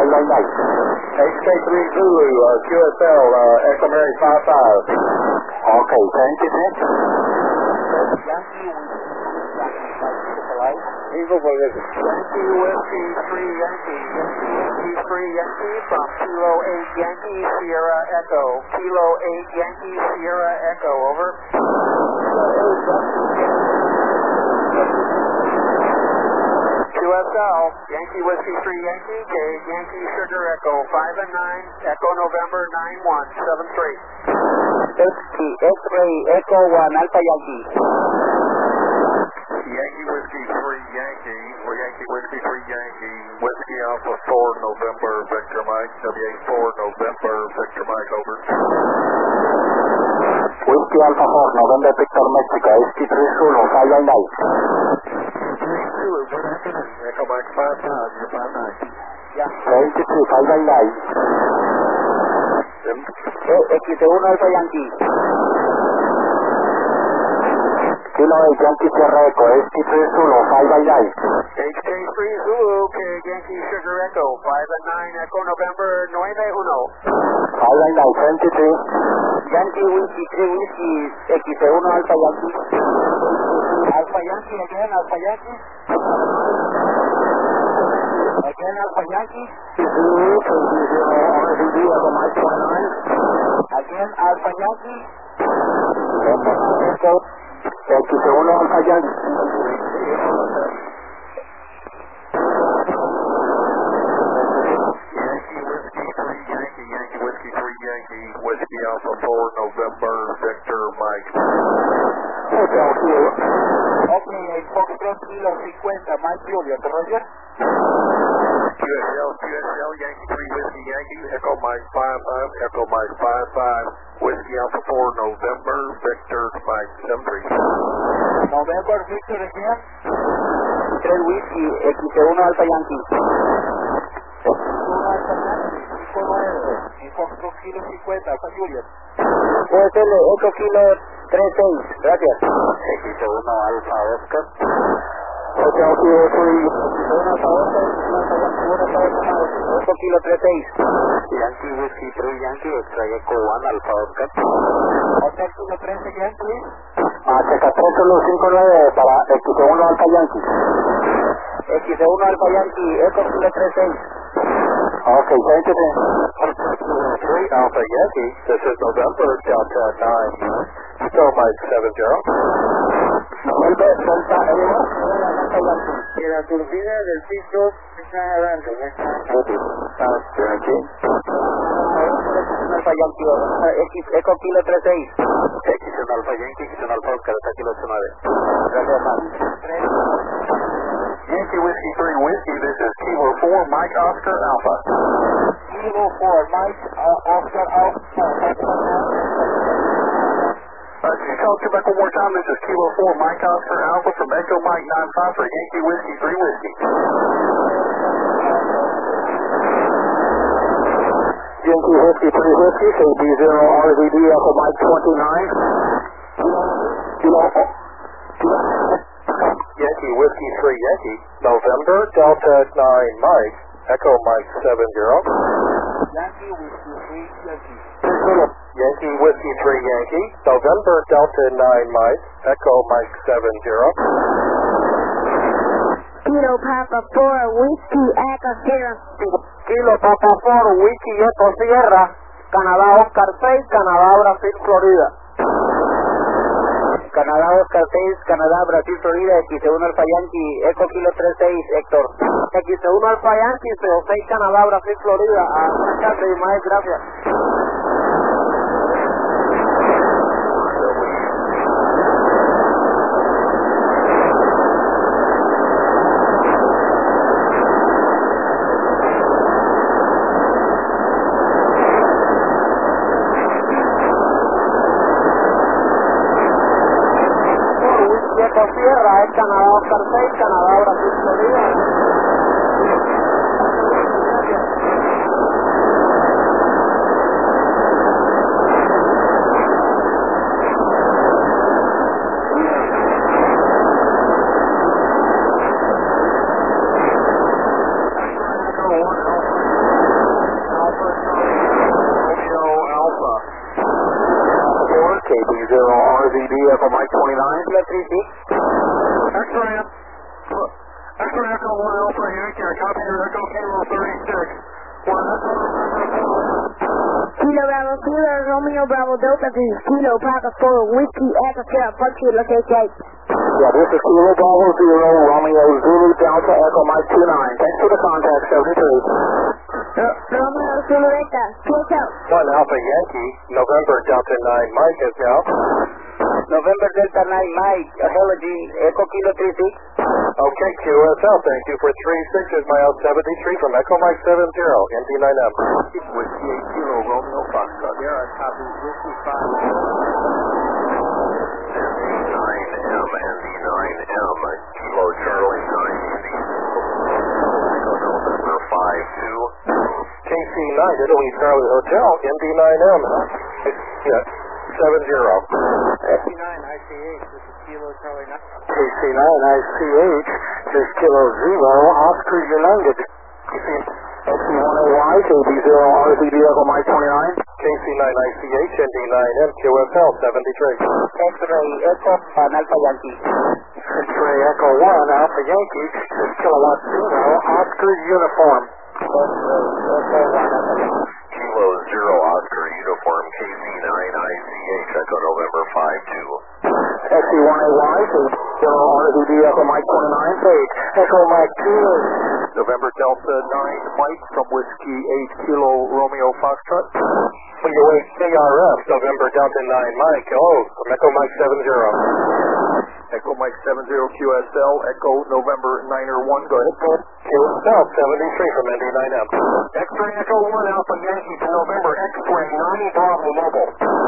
Light Light. HK3 Zulu, QSL, Echo Mary 55. Okay, thank you, Nick. Eagle Boys. Yankee Whiskey 3 Yankee, Yankee Whiskey 3 Yankee from Kilo 8 Yankee Sierra Echo. Kilo 8 Yankee Sierra Echo, over. QSL, Yankee Whiskey 3 Yankee, K Yankee Sugar Echo 5 and 9, Echo November 9173. Whiskey X-Ray Echo 1 Alpha Yankee. Yankee Whiskey 3 Yankee, or Yankee Whiskey 3 Yankee, Whiskey Alpha 4 November Victor Mike, W84 November Victor Mike, over. Whiskey Alpha 4 November Victor Mexico, HK3 Zulu, Fly Light Light. Zulu, good afternoon. Echo Mike 55, you're 59. Yeah. HK3 Fly Light Light. XT1 Alpha Yankee. Kilo 8 Yankee Sierra Echo, HK3 Zulu, Fly Light Light. HK3 Zulu, K Yankee Sugar Echo 5 and 9, Echo November 91. Fly Light Light, 23. Yankee Whiskey 3 Whiskey, XT1 Alpha Yankee. Alpha Yankee again, Alpha Yankee. Again, Alpha Yankee. Zulu, RVD, Echo Mike 29. Again, Alpha Yankee. Echo, XT1 Alpha Yankee. Yankee Whiskey 3 Yankee, Whiskey Alpha 4 November Victor Mike. Hotel Kilo. Okay, Foxtrot Kilo 50, Mike Juliet, Roger. QSL, Yankee 3 Whiskey Yankee, Echo Mike 55, Echo Mike 55, Whiskey Alpha 4 November Victor Mike 73. November Victor again. 3 Whiskey, XT1 Alpha Yankee. Y Foxtrot Kilo 50, Alpha Juliet. QSL, Echo Kilo 36, gracias. XT1 Alpha Oscar. Hotel Kilo 3, XT1 Alpha Oscar, Echo Kilo 36. Yankee Whiskey 3 Yankee, Extra Echo 1 Alpha Oscar. Hotel Kilo 13 again, please. HK3 Zulu 59 para XT1 Alpha Yankee. XT1 Alpha Yankee, Echo Kilo 36. Okay, thank you. 3 Alpha Yankee, this is November Delta 9, still Mike 70. November Delta anyone? Y la turbina del piso está adelante. Yankee. Alpha Yankee, Echo Kilo 36. XT1 Alpha Yankee, XT1 Alpha Oscar, hasta Kilo 89. Gracias, man. Yankee Whiskey 3 Whiskey, this is Kilo 4 Mike Oscar Alpha. Kilo 4, Mike Oscar Alpha. Can you tell us back one more time? This is Kilo 4 Mike Oscar Alpha from Echo Mike 95 for Yankee Whiskey 3 Whiskey. Yankee Whiskey 3 Whiskey, KB0 RVD Echo Mike 29. Yankee Whiskey 3 Yankee, November Delta 9 Mike, Echo Mike 70. Yankee Whiskey 3 Yankee. Yankee Whiskey 3 Yankee, November Delta 9 Mike, Echo Mike 70. Kilo Papa 4 Whiskey Echo Sierra. Kilo Papa 4 Whiskey Echo Sierra, Canadá Oscar 6, Canadá Brasil Florida. Canadá Oscar 6, Canadá Brasil Florida, XT1 Alpha Yankee, Echo Kilo 36, Héctor. XT1 Alpha Yankee, 06 Canadá Brasil Florida. Buenas tardes, Ismael, gracias. Sierra es Canadá Oscar 6, Canadá Brasil Florida. X-ray Echo 1 Alpha Yankee, I copy your Echo Kilo 36. 1 Echo Kilo Bravo Kilo Romeo Bravo Delta, this is Kilo Papa 4 Whiskey Echo Sierra, punch you, location 8. Yeah, this is Kilo Bravo 0, Romeo Zulu Delta Echo Mike 29. Thanks for the contact, 73. Romeo Zulu Delta, PSO. 1 Alpha Yankee, November Delta 9 Mike is now. November Delta 9 Mike, Hello Echo Kilo 36. Okay, QSL, thank you for 36 is mile 73 from Echo Mike 70, ND9M. Whiskey 8 Kilo Romeo Foxtrot. Sierra, copy Whiskey 5. ND9M, ND9M, Kilo Charlie 9 Indy. Echo November 52. KC9, Italy Charlie Hotel, ND9M. Yeah, 70. KC9, ICH, this is Kilo Charlie 9. KC9 ICH is Kilo Zero, Oscar United. XC1AY, KB0 RZB Echo Mike 29. KC9 ICH, ND9M, QSL 73. X-ray Echo Alpha Yankee. X-ray Echo 1, Alpha Yankee, is Kilowatt Zero, Oscar Uniform. Kilo Zero, Oscar Uniform, KC9 ICH, Echo November 52. XC1AY, KB0 RZB Echo Mike 29. Page, Echo Mike 2. November Delta 9 Mike from Whiskey 8 Kilo Romeo Foxtrot. When you wait KRF, November Delta 9 Mike, from Echo Mike 70. Echo Mike 70 QSL, Echo November 9er 1, go ahead. QSL 73 from ND9M. X-ray Echo 1 Alpha Yankee to November X-ray 9 Bravo Mobile.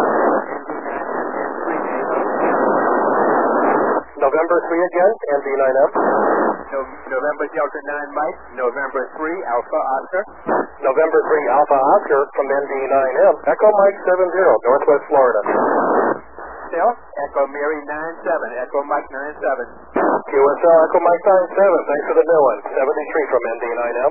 November 3 again, ND9M. November Delta 9 Mike, November 3 Alpha Oscar. November 3 Alpha Oscar from ND9M. Echo Mike 70, Northwest Florida. Still, Echo Mary 97, Echo Mike 97. QSL Echo Mike 97, thanks for the new one. 73 from ND9M.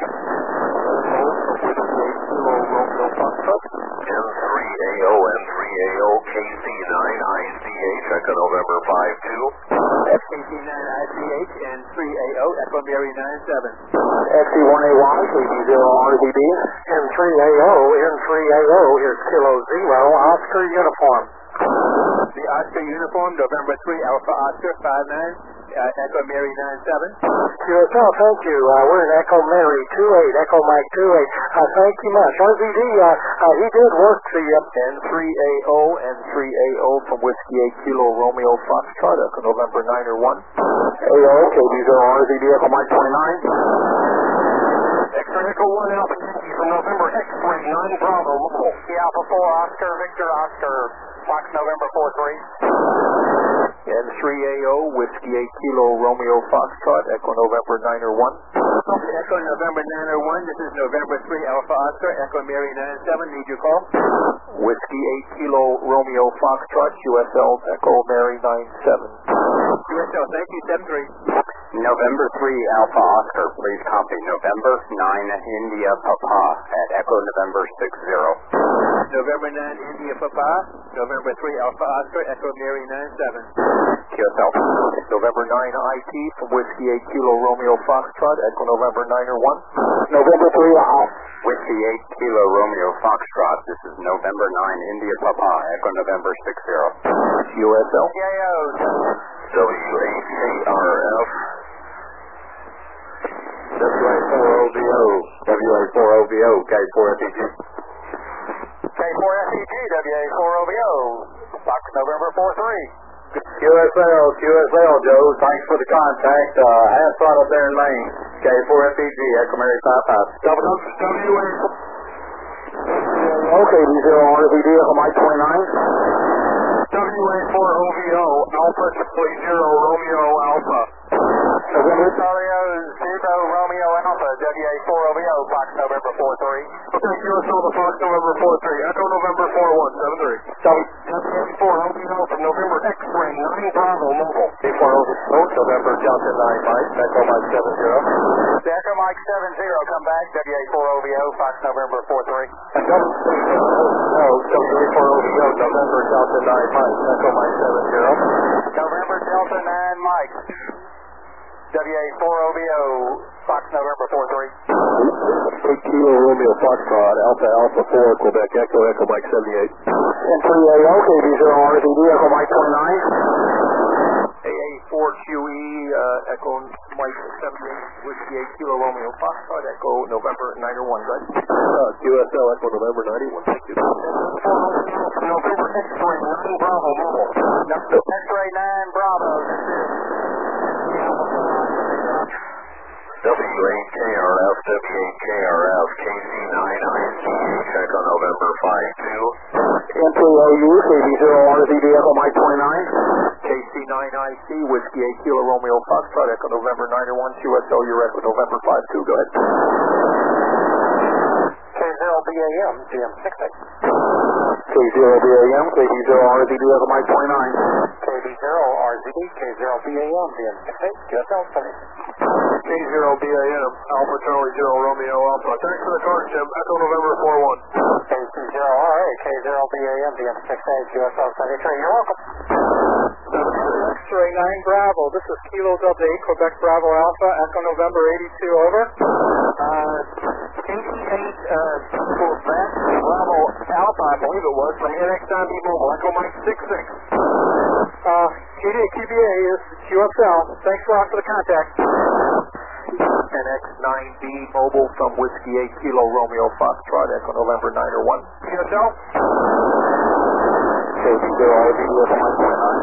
N3AO, N3AO, KC9 ICH, Echo November 52. KC9 ICH and 3AO, Echo Mary 97. XC1AY, KB0 RZB. N3AO, N3AO is Kilo Zero, Oscar Uniform. The Oscar Uniform, November 3 Alpha Oscar 59, Echo Mary 97. QSL, thank you. We're in Echo Mary 28, Echo Mike 28. Thank you much. RZD, he did work the N3AO, N3AO from Whiskey 8 Kilo Romeo Foxtrot, Echo November 9er 1. AO, KB0 RZB Echo Mike 29. X-ray Echo 1 Alpha Yankee from November X-ray 9 Bravo. Alpha 4 Oscar, Victor Oscar, Fox November 43. N3AO, Whiskey 8 Kilo Romeo Foxtrot, Echo November 9er 1. Echo November 9er 1, this is November 3 Alpha Oscar, Echo Mary 97, need your call. Whiskey 8 Kilo Romeo Foxtrot, QSL Echo Mary 97. QSL, thank you, 73. November 3 Alpha Oscar, please copy November 9 India Papa at Echo November 60. November 9 India Papa, November 3 Alpha Oscar, Echo Mary 97. QSL. November 9 IT from Whiskey 8 Kilo Romeo Foxtrot, Echo November 9er 1. November 3 Alpha Whiskey 8 Kilo Romeo Foxtrot, this is November 9 India Papa, Echo November 60. QSL. KOs. WA4RF. WA4OVO. WA4OVO. K4FEG. K4FEG, WA4OVO. Fox November 43. QSL, Joe. Thanks for the contact. Half spot up there in Maine. K4FEG, Echo Mary 55. WA. Okay, D0 RZB Echo Mike 29. WA4OVO, Alpha Charlie Zero, Romeo Alpha. November Charlie 0 Romeo Alpha, WA4OVO, Fox November 43. Okay, QSL to Fox November 43, Echo November 4173. WA4OVO from November X-ray 9 Bravo Mobile. K4OVO, November Delta 9 Mike, Echo Mike 70. Echo Mike 70, come back, WA4OVO, Fox November 43. WA4OVO, November Delta 9 Mike, Echo Mike 70. November Delta 9 Mike. WA4OBO, Fox November 43. 8 Kilo Romeo Foxtrot, Alpha Alpha 4, Quebec Echo, Echo Mike 78. And 3AO, KB0 RZD, Echo Mike 29. AA4QE, Echo Mike 78, Whiskey 8 Kilo Romeo Foxtrot, Echo November 901, right? QSL Echo November 91, thank you. November X-ray 9 Bravo mobile. X-ray 9 Bravo, this is W8KRF, W8KRF, KC9IC, Echo November 52. N3OU, KB0 RZD, Echo Mike 29. KC9IC, Whiskey 8 Kilo Romeo Foxtrot, Echo November 91, QSL, you're Echo November 52, go ahead. K0BAM, DM68. K0BAM, KB0 RZD, Echo Mike 29. KB0RZD, K0BAM, DM68, QSL 70. K0BAM, Alpha Charlie 0 Romeo Alpha. Thanks for the card, Jim. Echo November 41. KC0RA, K0BAM, DM68, QSL 73. You're welcome. X-ray 9 Bravo, this is Kilo Delta 8, Quebec Bravo Alpha, Echo November 82, over. KC8, Quebec Bravo Alpha, I believe it was, from NX9B Mobile, Echo Mike 66. QBA is QSL. Thanks a lot for the contact. NX9B Mobile from Whiskey 8 Kilo Romeo Foxtrot, Echo November 901. QSL? KB0 RZD, Echo Mike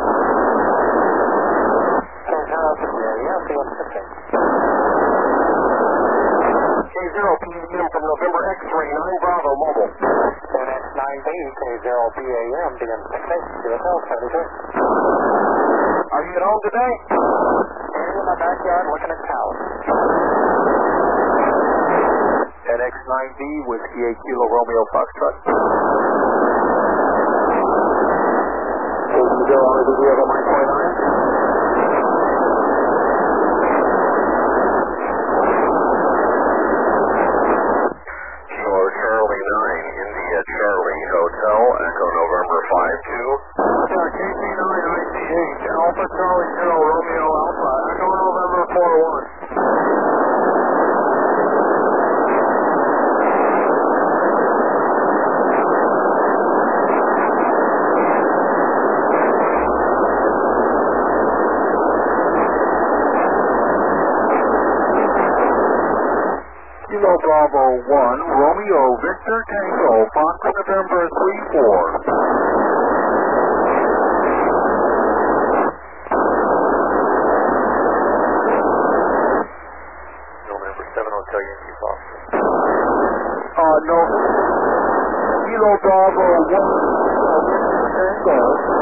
29. K0BAM from November X-ray 9 Bravo Mobile. NX9B, K0BAM, DM68, QSL 73. Are you at home today? In my backyard looking at cows. NX9B, Whiskey 8 Kilo Romeo Foxtrot. KB0 RZD, Echo Mike 29. Charlie 9, India Charlie Hotel, Echo November 52. KC9ICH, Alpha Charlie 0 Romeo Alpha, Echo November 41. Kilo Bravo 1, Romeo Victor Tango, Fox November 34. November 7 Hotel Yankee Fox. No. Kilo Bravo 1, Tango.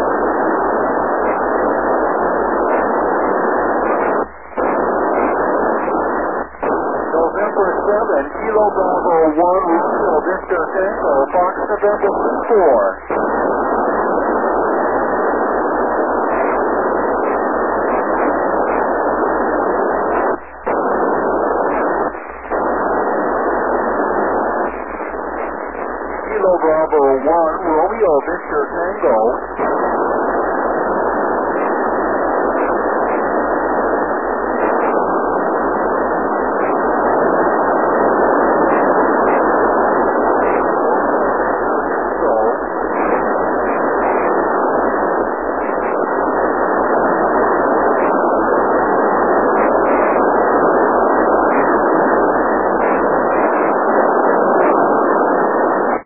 November 7, Kilo Bravo 1, Romeo Victor Tango, Fox November 34. Kilo Bravo 1, Romeo Victor Tango,